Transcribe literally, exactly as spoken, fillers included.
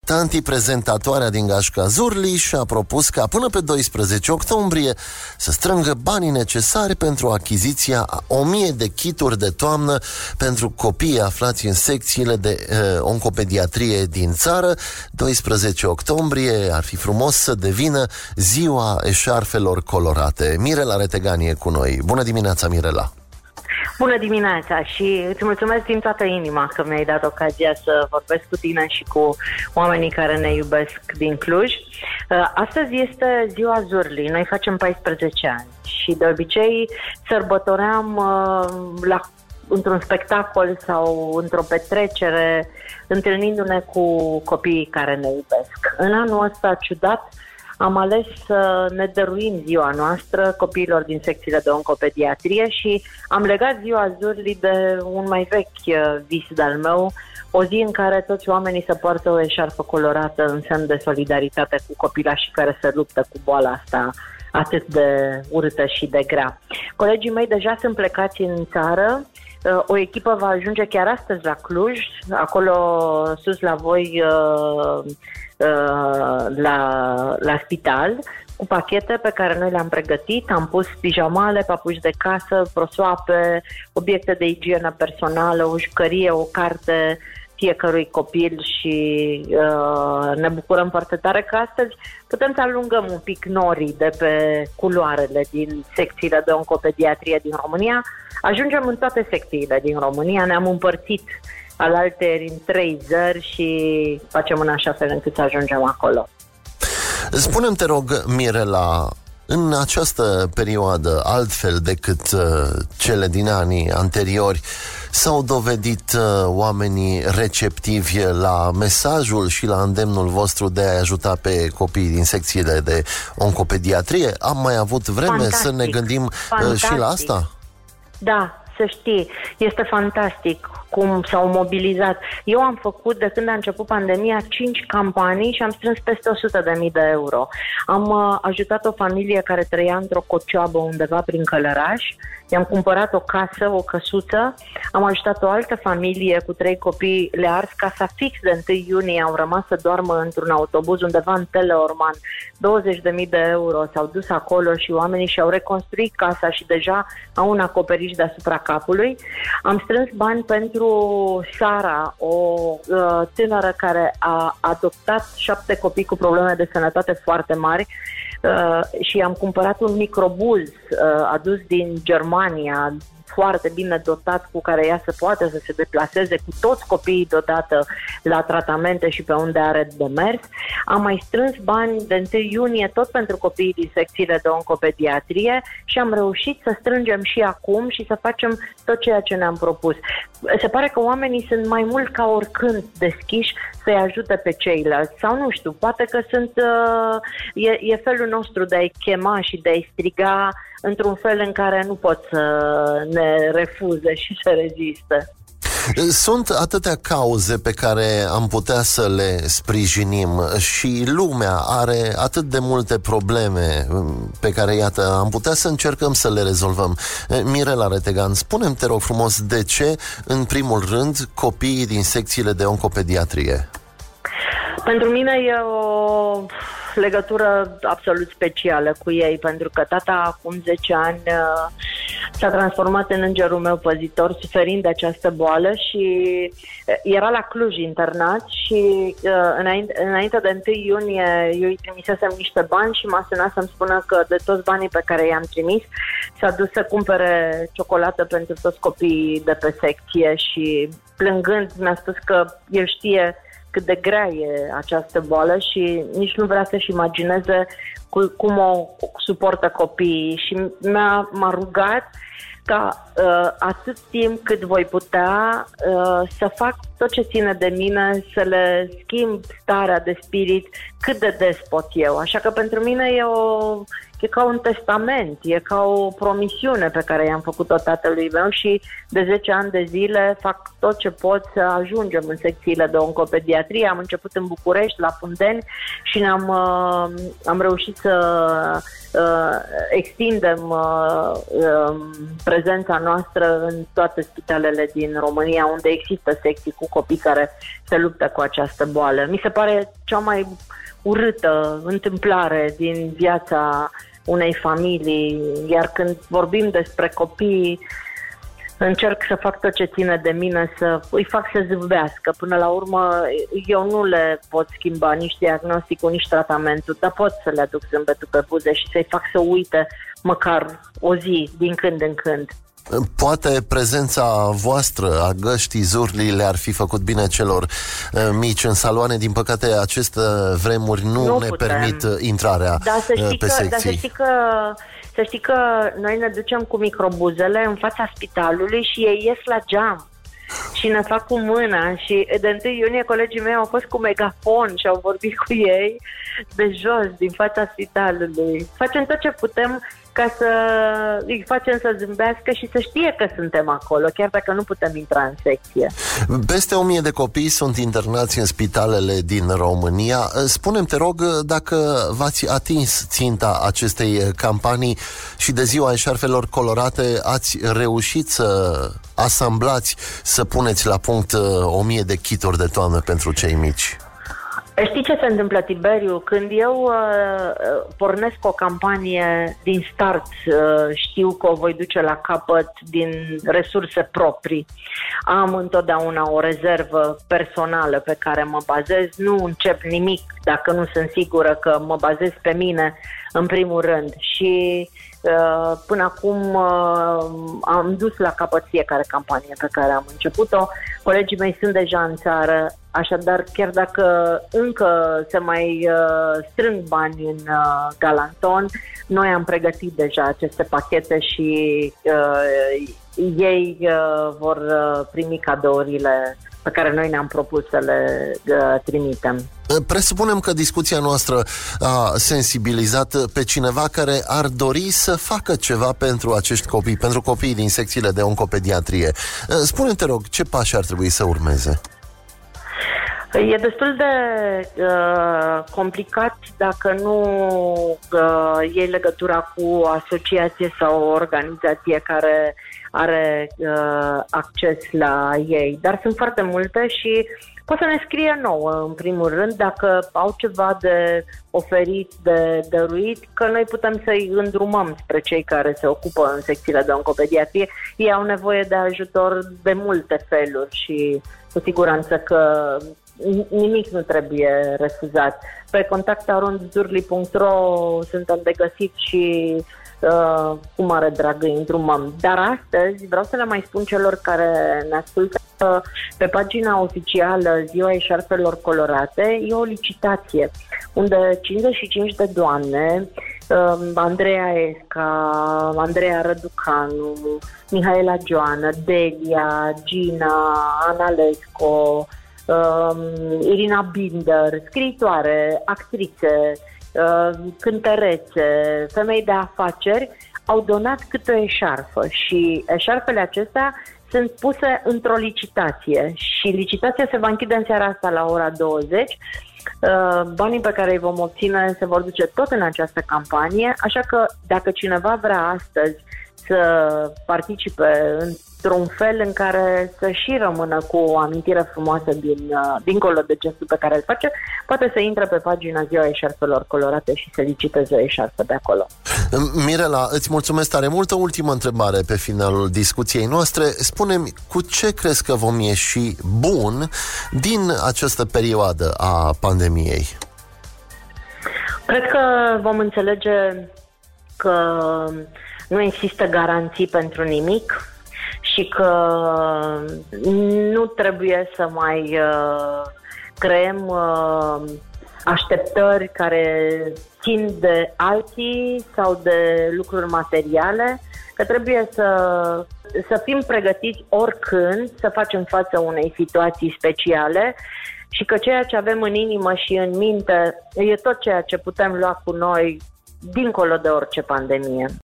Tanti, prezentatoarea din Gașca Zurli, și-a propus ca până pe doisprezece octombrie să strângă banii necesari pentru achiziția a o mie de kituri de toamnă pentru copiii aflați în secțiile de uh, oncopediatrie din țară. doisprezece octombrie ar fi frumos să devină ziua eșarfelor colorate. Mirela Retegan e cu noi. Bună dimineața, Mirela! Bună dimineața și îți mulțumesc din toată inima că mi-ai dat ocazia să vorbesc cu tine și cu oamenii care ne iubesc din Cluj. Astăzi este ziua Zurli, noi facem paisprezece ani și de obicei sărbătoream la, într-un spectacol sau într-o petrecere, întâlnindu-ne cu copiii care ne iubesc. În anul ăsta ciudat am ales să ne dăruim ziua noastră copiilor din secțiile de oncopediatrie și am legat ziua Zurli de un mai vechi vis de-al meu, o zi în care toți oamenii să poartă o eșarfă colorată în semn de solidaritate cu copilașii care se luptă cu boala asta atât de urâtă și de grea. Colegii mei deja sunt plecați în țară. O echipă va ajunge chiar astăzi la Cluj, acolo sus la voi la, la spital, cu pachete pe care noi le-am pregătit. Am pus pijamale, papuci de casă, prosoape, obiecte de igienă personală, o jucărie, o carte fiecărui copil și uh, ne bucurăm foarte tare că astăzi putem să alungăm un pic norii de pe culoarele din secțiile de oncopediatrie din România. Ajungem în toate secțiile din România, ne-am împărțit alaltăieri în trei zări și facem în așa fel încât să ajungem acolo. Spune-mi, te rog, Mirela, în această perioadă, altfel decât uh, cele din anii anteriori, s-au dovedit uh, oamenii receptivi la mesajul și la îndemnul vostru de a ajuta pe copiii din secțiile de oncopediatrie? Am mai avut vreme Fantastic. să ne gândim uh, și la asta? Da, să știi, este fantastic cum s-au mobilizat. Eu am făcut, de când a început pandemia, cinci campanii și am strâns peste o sută de mii de euro. Am uh, ajutat o familie care trăia într-o cocioabă undeva prin Călăraș, i-am cumpărat o casă, o căsuță, am ajutat o altă familie cu trei copii, le-a ars casa fix de întâi iunie, au rămas să doarmă într-un autobuz undeva în Teleorman, douăzeci de mii de euro s-au dus acolo și oamenii și-au reconstruit casa și deja au un acoperiș deasupra capului. Am strâns bani pentru Sara, o uh, tânără care a adoptat șapte copii cu probleme de sănătate foarte mari uh, și am cumpărat un microbuz uh, adus din Germania, foarte bine dotat, cu care ea să poată să se deplaseze cu toți copiii deodată la tratamente și pe unde are de mers. Am mai strâns bani de întâi iunie tot pentru copiii din secțiile de oncopediatrie și am reușit să strângem și acum și să facem tot ceea ce ne-am propus. Se pare că oamenii sunt mai mult ca oricând deschiși să-i ajute pe ceilalți sau nu știu, poate că sunt uh, e, e felul nostru de a-i chema și de a-i striga într-un fel în care nu pot să ne refuze și să reziste. Sunt atâtea cauze pe care am putea să le sprijinim și lumea are atât de multe probleme pe care, iată, am putea să încercăm să le rezolvăm. Mirela Retegan, spune-mi, te rog frumos, de ce, în primul rând, copiii din secțiile de oncopediatrie? Pentru mine e o legătură absolut specială cu ei, pentru că tata acum zece ani s-a transformat în îngerul meu păzitor, suferind de această boală și era la Cluj internat și înainte, înainte de întâi iunie eu îi trimisesem niște bani și m-a sunat să-mi spună că de toți banii pe care i-am trimis s-a dus să cumpere ciocolată pentru toți copiii de pe secție și plângând mi-a spus că el știe cât de grea e această boală și nici nu vrea să-și imagineze cu, cum o suportă copiii și m-a, m-a rugat ca uh, atât timp cât voi putea uh, să fac tot ce ține de mine, să le schimb starea de spirit cât de des pot eu. Așa că pentru mine e, o, e ca un testament, e ca o promisiune pe care i-am făcut-o tatălui meu și de zece ani de zile fac tot ce pot să ajungem în secțiile de oncopediatrie. Am început în București, la Fundeni, și ne-am uh, am reușit să uh, extindem uh, uh, prezența noastră în toate spitalele din România, unde există secții cu copii care se luptă cu această boală. Mi se pare cea mai urâtă întâmplare din viața unei familii, iar când vorbim despre copii, încerc să fac tot ce ține de mine, să îi fac să zâmbească. Până la urmă, eu nu le pot schimba nici diagnosticul, nici tratamentul, dar pot să le aduc zâmbetul pe buze și să-i fac să uite măcar o zi, din când în când. Poate prezența voastră a găștii Zurli le-ar fi făcut bine celor mici în saloane. Din păcate, aceste vremuri nu, nu ne putem. permit intrarea da, să știi pe că, secții. Dar să știi că Să știi că noi ne ducem cu microbuzele în fața spitalului și ei ies la geam și ne fac cu mâna și de întâi iunie colegii mei au fost cu megafon și au vorbit cu ei de jos, din fața spitalului. Facem tot ce putem ca să îi facem să zâmbească și să știe că suntem acolo, chiar dacă nu putem intra în secție. Peste o mie de copii sunt internați în spitalele din România. Spune-mi, te rog, dacă v-ați atins ținta acestei campanii și de ziua eșarfelor colorate ați reușit să asamblați, să puneți la punct o mie de kituri de toamnă pentru cei mici. Știi ce se întâmplă, Tiberiu? Când eu uh, pornesc o campanie din start, uh, știu că o voi duce la capăt din resurse proprii. Am întotdeauna o rezervă personală pe care mă bazez. Nu încep nimic dacă nu sunt sigură că mă bazez pe mine în primul rând. Și uh, până acum uh, am dus la capăt fiecare campanie pe care am început-o. Colegii mei sunt deja în țară, așadar chiar dacă încă se mai uh, strâng bani în uh, Galanton, noi am pregătit deja aceste pachete și uh, ei uh, vor uh, primi cadourile pe care noi ne-am propus să le uh, trimitem. Presupunem că discuția noastră a sensibilizat pe cineva care ar dori să facă ceva pentru acești copii, pentru copiii din secțiile de oncopediatrie. Spune-mi, te rog, ce pași ar trebui să urmeze? E destul de uh, complicat dacă nu uh, iei legătura cu o asociație sau o organizație care are uh, acces la ei. Dar sunt foarte multe și pot să ne scrie nouă, în primul rând, dacă au ceva de oferit, de dăruit, că noi putem să-i îndrumăm spre cei care se ocupă în secțiile de oncopediatrie. Ei au nevoie de ajutor de multe feluri și cu siguranță că nimic nu trebuie refuzat. Pe contact arond zurli punct ro suntem de găsit și uh, cu mare drag îi îndrumăm. Dar astăzi vreau să le mai spun celor care ne ascultă că pe pagina oficială Ziua Eșarfelor Colorate e o licitație unde cincizeci și cinci de doamne, uh, Andreea Esca, Andreea Răducanu, Mihaela Joană, Delia, Gina, Ana Lesco, Uh, Irina Binder, scriitoare, actrițe, uh, cântărețe, femei de afaceri, au donat câte o eșarfă și eșarfele acestea sunt puse într-o licitație și licitația se va închide în seara asta la ora douăzeci. Uh, banii pe care îi vom obține se vor duce tot în această campanie, așa că dacă cineva vrea astăzi să participe într-un fel în care să și rămână cu o amintire frumoasă din, dincolo de gestul pe care îl face, poate să intre pe pagina Ziua Eșarfelor Colorate și să liciteze o eșarfă de acolo. Mirela, îți mulțumesc tare mult. O ultimă întrebare pe finalul discuției noastre. Spune-mi, cu ce crezi că vom ieși bun din această perioadă a pandemiei? Cred că vom înțelege că nu există garanții pentru nimic și că nu trebuie să mai uh, creăm uh, așteptări care țin de alții sau de lucruri materiale, că trebuie să să fim pregătiți oricând să facem față unei situații speciale și că ceea ce avem în inimă și în minte e tot ceea ce putem lua cu noi dincolo de orice pandemie.